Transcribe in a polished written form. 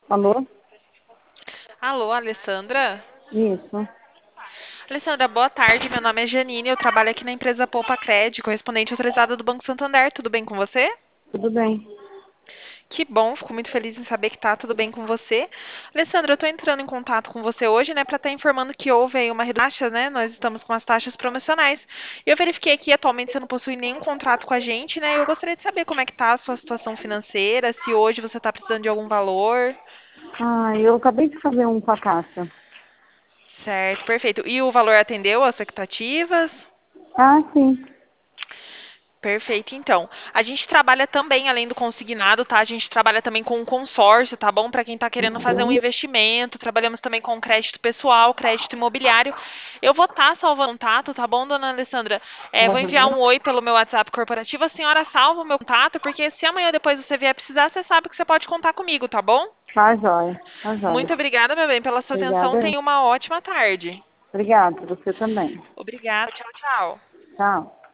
Alô? Alô, Alessandra? Isso, Alessandra, boa tarde. Meu nome é Janine. Eu trabalho aqui na empresa Poupa Cred, correspondente autorizada do Banco Santander. Tudo bem com você? tudo bem. Que bom, fico muito feliz em saber que tá tudo bem com você. Alessandra, eu estou entrando em contato com você hoje, né, para estar informando que houve aí uma redução, né? Nós estamos com as taxas promocionais. Eu verifiquei que atualmente você não possui nenhum contrato com a gente, né? Eu gostaria de saber como é que tá a sua situação financeira, se hoje você está precisando de algum valor. Eu acabei de fazer um com a Caixa. Certo, perfeito. E o valor atendeu às expectativas? Sim. Perfeito, então. A gente trabalha também, além do consignado, tá? A gente trabalha também com o consórcio, tá bom? Para quem está querendo fazer um Ok. investimento. Trabalhamos também com crédito pessoal, crédito imobiliário. Eu vou estar salvando o contato, tá bom, dona Alessandra? Vou enviar Aham. um oi pelo meu WhatsApp corporativo. A senhora salva o meu contato, porque se amanhã depois você vier precisar, você sabe que você pode contar comigo, tá bom? Tá jóia, tá Muito jóia. obrigada, meu bem, pela sua atenção. Obrigada. Tenha uma ótima tarde. Obrigada, você também. Obrigada. Tchau, tchau. Tchau.